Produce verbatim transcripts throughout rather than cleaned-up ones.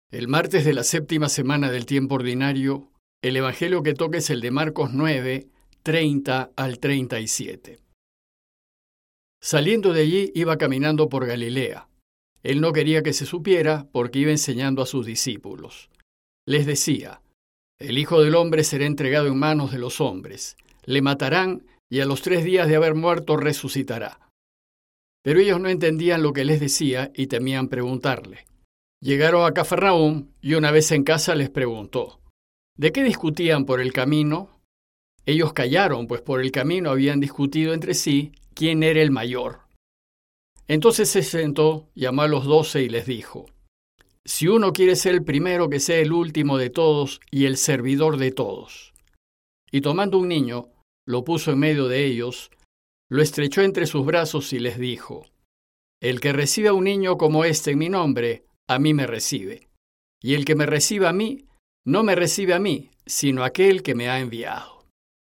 El martes de la séptima semana del tiempo ordinario, el evangelio que toca es el de Marcos nueve, treinta al treinta y siete. Saliendo de allí, iba caminando por Galilea. Él no quería que se supiera porque iba enseñando a sus discípulos. Les decía: el Hijo del Hombre será entregado en manos de los hombres. Le matarán y a los tres días de haber muerto resucitará. Pero ellos no entendían lo que les decía y temían preguntarle. Llegaron a Cafarnaúm y una vez en casa les preguntó: ¿de qué discutían por el camino? Ellos callaron, pues por el camino habían discutido entre sí quién era el mayor. Entonces se sentó, llamó a los doce y les dijo: si uno quiere ser el primero, que sea el último de todos y el servidor de todos. Y tomando un niño, lo puso en medio de ellos, lo estrechó entre sus brazos y les dijo: el que reciba a un niño como este en mi nombre, a mí me recibe. Y el que me reciba a mí, no me recibe a mí, sino a aquel que me ha enviado.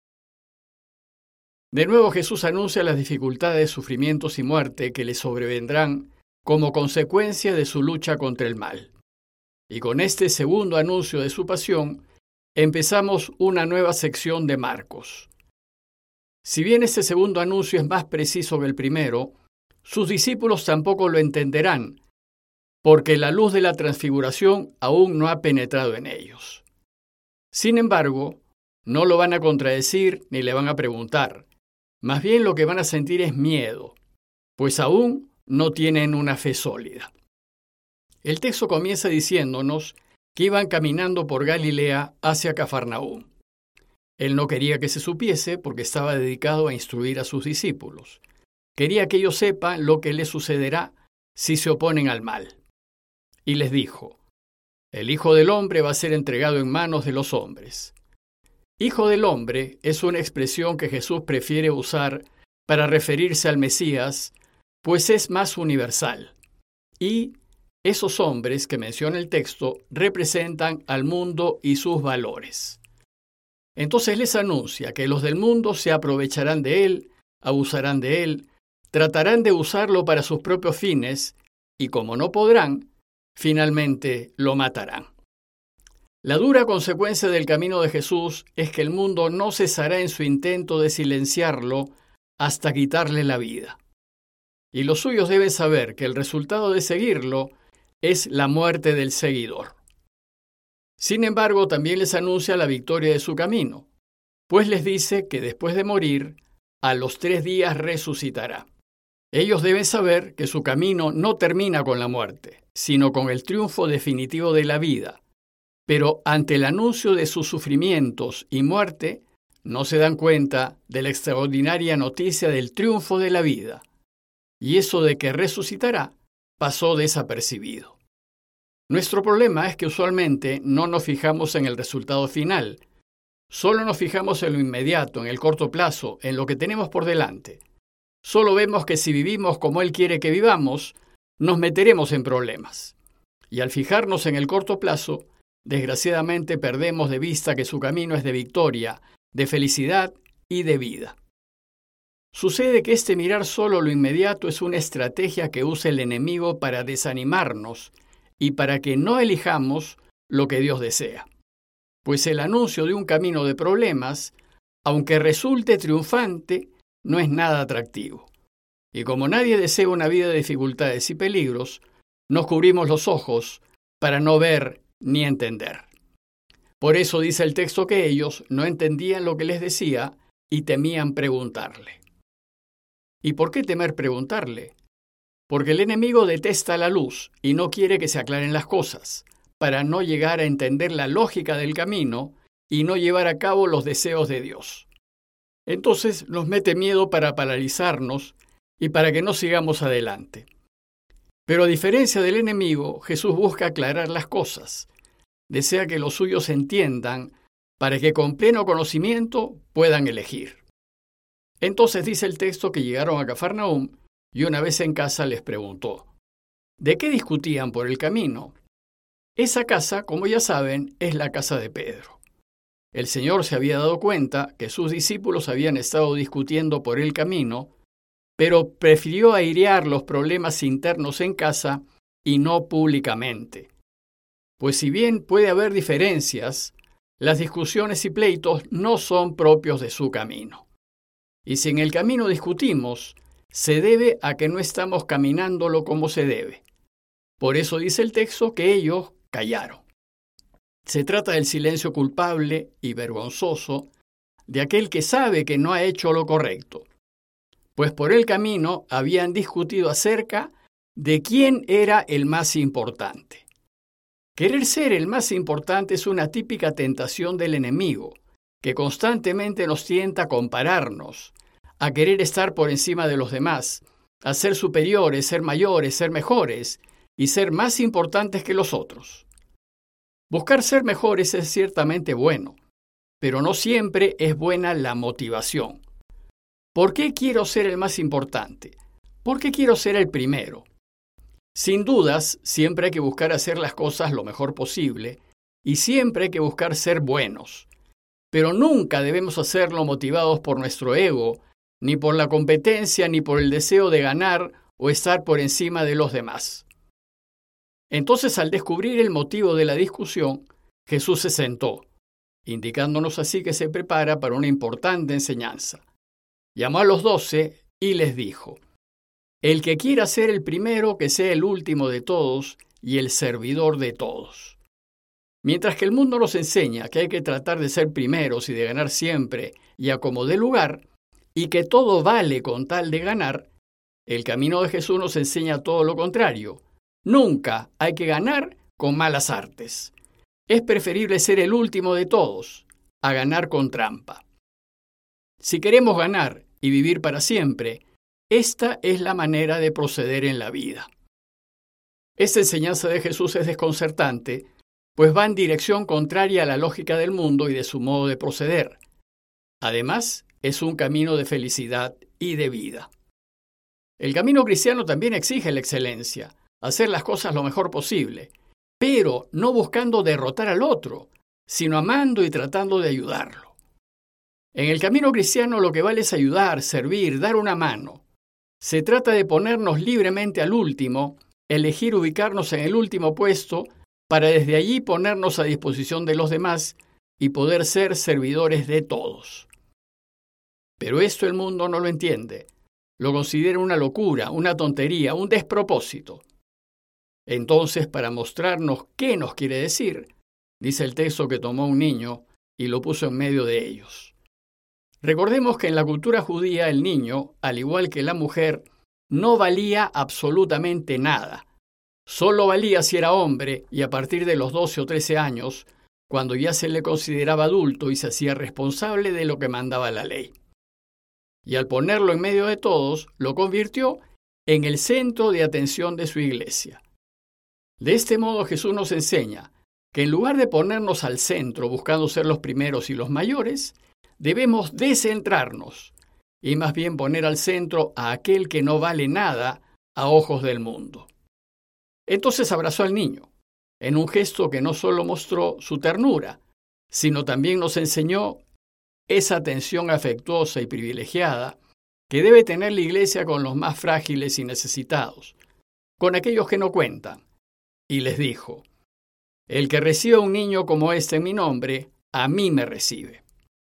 De nuevo Jesús anuncia las dificultades, sufrimientos y muerte que le sobrevendrán como consecuencia de su lucha contra el mal. Y con este segundo anuncio de su pasión, empezamos una nueva sección de Marcos. Si bien este segundo anuncio es más preciso que el primero, sus discípulos tampoco lo entenderán, porque la luz de la transfiguración aún no ha penetrado en ellos. Sin embargo, no lo van a contradecir ni le van a preguntar. Más bien lo que van a sentir es miedo, pues aún no tienen una fe sólida. El texto comienza diciéndonos que iban caminando por Galilea hacia Cafarnaúm. Él no quería que se supiese porque estaba dedicado a instruir a sus discípulos. Quería que ellos sepan lo que les sucederá si se oponen al mal. Y les dijo: el Hijo del Hombre va a ser entregado en manos de los hombres. Hijo del Hombre es una expresión que Jesús prefiere usar para referirse al Mesías, pues es más universal. Y esos hombres que menciona el texto representan al mundo y sus valores. Entonces les anuncia que los del mundo se aprovecharán de él, abusarán de él, tratarán de usarlo para sus propios fines, y como no podrán, finalmente lo matarán. La dura consecuencia del camino de Jesús es que el mundo no cesará en su intento de silenciarlo hasta quitarle la vida. Y los suyos deben saber que el resultado de seguirlo es la muerte del seguidor. Sin embargo, también les anuncia la victoria de su camino, pues les dice que después de morir, a los tres días resucitará. Ellos deben saber que su camino no termina con la muerte, sino con el triunfo definitivo de la vida. Pero ante el anuncio de sus sufrimientos y muerte, no se dan cuenta de la extraordinaria noticia del triunfo de la vida. Y eso de que resucitará pasó desapercibido. Nuestro problema es que usualmente no nos fijamos en el resultado final. Solo nos fijamos en lo inmediato, en el corto plazo, en lo que tenemos por delante. Solo vemos que si vivimos como Él quiere que vivamos, nos meteremos en problemas. Y al fijarnos en el corto plazo, desgraciadamente perdemos de vista que su camino es de victoria, de felicidad y de vida. Sucede que este mirar solo lo inmediato es una estrategia que usa el enemigo para desanimarnos y para que no elijamos lo que Dios desea. Pues el anuncio de un camino de problemas, aunque resulte triunfante, no es nada atractivo. Y como nadie desea una vida de dificultades y peligros, nos cubrimos los ojos para no ver ni entender. Por eso dice el texto que ellos no entendían lo que les decía y temían preguntarle. ¿Y por qué temer preguntarle? Porque el enemigo detesta la luz y no quiere que se aclaren las cosas, para no llegar a entender la lógica del camino y no llevar a cabo los deseos de Dios. Entonces nos mete miedo para paralizarnos y para que no sigamos adelante. Pero a diferencia del enemigo, Jesús busca aclarar las cosas. Desea que los suyos entiendan para que con pleno conocimiento puedan elegir. Entonces dice el texto que llegaron a Cafarnaúm y una vez en casa les preguntó: ¿de qué discutían por el camino? Esa casa, como ya saben, es la casa de Pedro. El Señor se había dado cuenta que sus discípulos habían estado discutiendo por el camino, pero prefirió airear los problemas internos en casa y no públicamente. Pues si bien puede haber diferencias, las discusiones y pleitos no son propios de su camino. Y si en el camino discutimos, se debe a que no estamos caminándolo como se debe. Por eso dice el texto que ellos callaron. Se trata del silencio culpable y vergonzoso de aquel que sabe que no ha hecho lo correcto, pues por el camino habían discutido acerca de quién era el más importante. Querer ser el más importante es una típica tentación del enemigo, que constantemente nos tienta a compararnos, a querer estar por encima de los demás, a ser superiores, ser mayores, ser mejores y ser más importantes que los otros. Buscar ser mejores es ciertamente bueno, pero no siempre es buena la motivación. ¿Por qué quiero ser el más importante? ¿Por qué quiero ser el primero? Sin dudas, siempre hay que buscar hacer las cosas lo mejor posible y siempre hay que buscar ser buenos, pero nunca debemos hacerlo motivados por nuestro ego, ni por la competencia, ni por el deseo de ganar o estar por encima de los demás. Entonces, al descubrir el motivo de la discusión, Jesús se sentó, indicándonos así que se prepara para una importante enseñanza. Llamó a los doce y les dijo: el que quiera ser el primero, que sea el último de todos y el servidor de todos. Mientras que el mundo nos enseña que hay que tratar de ser primeros y de ganar siempre y a como dé lugar, y que todo vale con tal de ganar, el camino de Jesús nos enseña todo lo contrario. Nunca hay que ganar con malas artes. Es preferible ser el último de todos a ganar con trampa. Si queremos ganar y vivir para siempre, esta es la manera de proceder en la vida. Esta enseñanza de Jesús es desconcertante, pues va en dirección contraria a la lógica del mundo y de su modo de proceder. Además, es un camino de felicidad y de vida. El camino cristiano también exige la excelencia, hacer las cosas lo mejor posible, pero no buscando derrotar al otro, sino amando y tratando de ayudarlo. En el camino cristiano lo que vale es ayudar, servir, dar una mano. Se trata de ponernos libremente al último, elegir ubicarnos en el último puesto, para desde allí ponernos a disposición de los demás y poder ser servidores de todos. Pero esto el mundo no lo entiende. Lo considera una locura, una tontería, un despropósito. Entonces, para mostrarnos qué nos quiere decir, dice el texto que tomó un niño y lo puso en medio de ellos. Recordemos que en la cultura judía el niño, al igual que la mujer, no valía absolutamente nada. Solo valía si era hombre y a partir de los doce o trece años, cuando ya se le consideraba adulto y se hacía responsable de lo que mandaba la ley. Y al ponerlo en medio de todos, lo convirtió en el centro de atención de su iglesia. De este modo Jesús nos enseña que en lugar de ponernos al centro buscando ser los primeros y los mayores, debemos descentrarnos y más bien poner al centro a aquel que no vale nada a ojos del mundo. Entonces abrazó al niño, en un gesto que no solo mostró su ternura, sino también nos enseñó esa atención afectuosa y privilegiada que debe tener la iglesia con los más frágiles y necesitados, con aquellos que no cuentan. Y les dijo: el que recibe a un niño como este en mi nombre, a mí me recibe.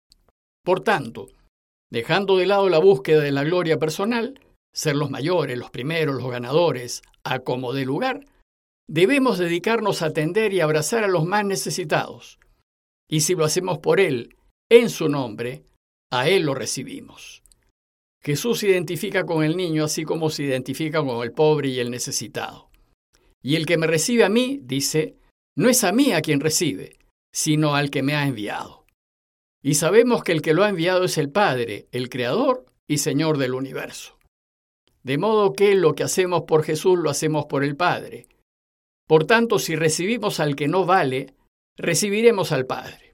Por tanto, dejando de lado la búsqueda de la gloria personal, ser los mayores, los primeros, los ganadores, a como dé lugar, debemos dedicarnos a atender y abrazar a los más necesitados. Y si lo hacemos por Él, en su nombre, a Él lo recibimos. Jesús se identifica con el niño así como se identifica con el pobre y el necesitado. Y el que me recibe a mí, dice, no es a mí a quien recibe, sino al que me ha enviado. Y sabemos que el que lo ha enviado es el Padre, el Creador y Señor del universo. De modo que lo que hacemos por Jesús lo hacemos por el Padre. Por tanto, si recibimos al que no vale, recibiremos al Padre.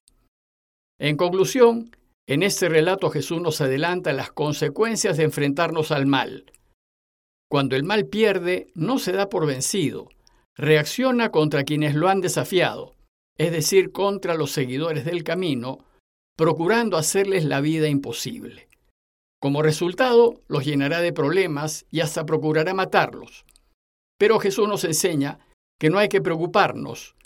En conclusión, en este relato Jesús nos adelanta las consecuencias de enfrentarnos al mal. Cuando el mal pierde, no se da por vencido, reacciona contra quienes lo han desafiado, es decir, contra los seguidores del camino, procurando hacerles la vida imposible. Como resultado, los llenará de problemas y hasta procurará matarlos. Pero Jesús nos enseña que no hay que preocuparnos,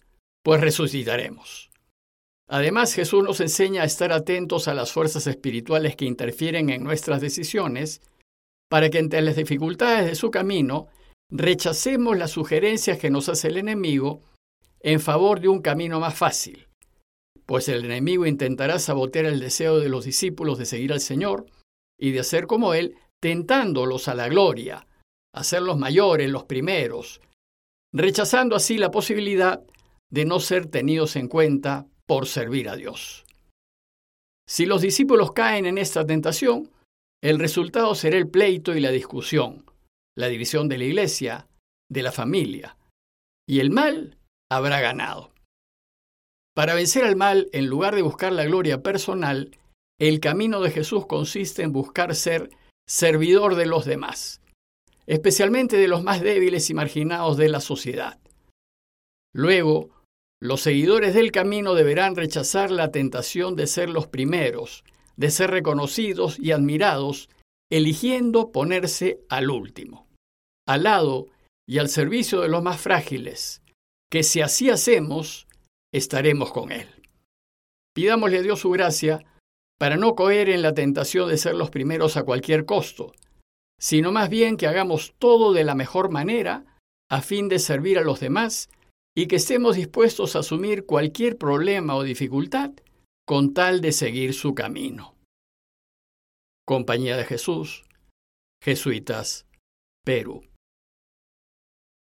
pues resucitaremos. Además, Jesús nos enseña a estar atentos a las fuerzas espirituales que interfieren en nuestras decisiones, para que ante las dificultades de su camino rechacemos las sugerencias que nos hace el enemigo en favor de un camino más fácil, pues el enemigo intentará sabotear el deseo de los discípulos de seguir al Señor y de ser como Él, tentándolos a la gloria, a ser los mayores, los primeros, rechazando así la posibilidad de no ser tenidos en cuenta por servir a Dios. Si los discípulos caen en esta tentación, el resultado será el pleito y la discusión, la división de la iglesia, de la familia, y el mal habrá ganado. Para vencer al mal, en lugar de buscar la gloria personal, el camino de Jesús consiste en buscar ser servidor de los demás, especialmente de los más débiles y marginados de la sociedad. Luego, los seguidores del camino deberán rechazar la tentación de ser los primeros, de ser reconocidos y admirados, eligiendo ponerse al último, al lado y al servicio de los más frágiles, que si así hacemos, estaremos con Él. Pidámosle a Dios su gracia para no caer en la tentación de ser los primeros a cualquier costo, sino más bien que hagamos todo de la mejor manera a fin de servir a los demás y que estemos dispuestos a asumir cualquier problema o dificultad con tal de seguir su camino. Compañía de Jesús, Jesuitas, Perú.